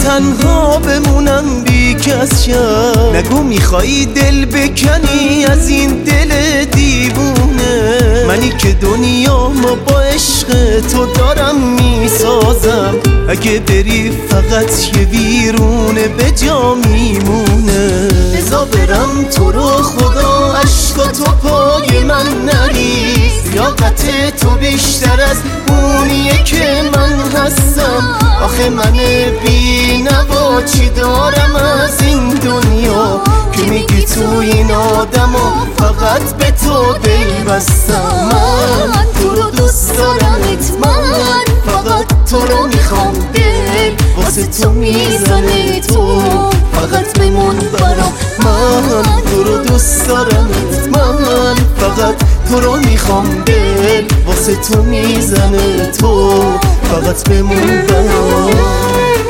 تنها بمونم بی کس شم. نگو میخوایی دل بکنی از این دل دیوونه، منی که دنیامو با عشق تو دارم میسازم. اگه بری فقط یه ویرونه به جا میمونه. بذار برم تو رو خدا عشقا تو پای من نریز، لیاقت تو بیشتر از اونیه که من هستم. آخه من بی نوا چی دارم از این دنیا که میگی تو این آدما فقط به تو دل بستم. من تو رو دوست دارمت، من فقط تو رو میخوام، دل واسه تو میزنه، تو فقط بمون برام. من تو رو دوست دارمت، من فقط تو رو میخوام، دل واسه تو میزنه، تو فقط بمون برام.